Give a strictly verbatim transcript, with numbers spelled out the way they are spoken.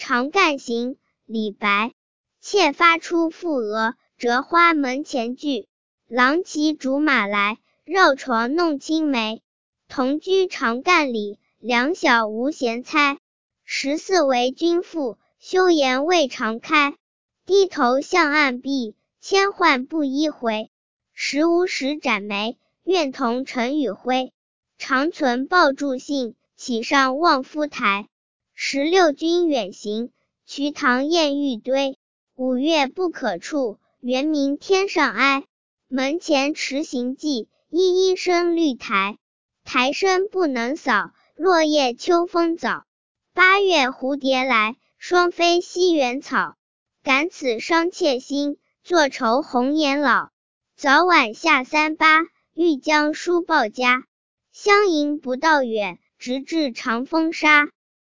长干行，李白。妾发出覆额，折花门前剧。郎骑竹马来，绕床弄青梅。同居长干里，两小无嫌猜。十四为君妇，休言未尝开。低头向暗闭，千唤不一回。时无时展眉，愿同尘与灰。长存抱柱信，岂上望夫台。十六军远行，瞿塘滟玉堆。五月不可触，原名天上哀。门前迟行迹，依依生绿苔。苔深不能扫，落叶秋风早。八月蝴蝶来，双飞西园草。感此伤妾心，坐愁红颜老。早晚下三巴，欲将书报家。相迎不道远，直至长风沙。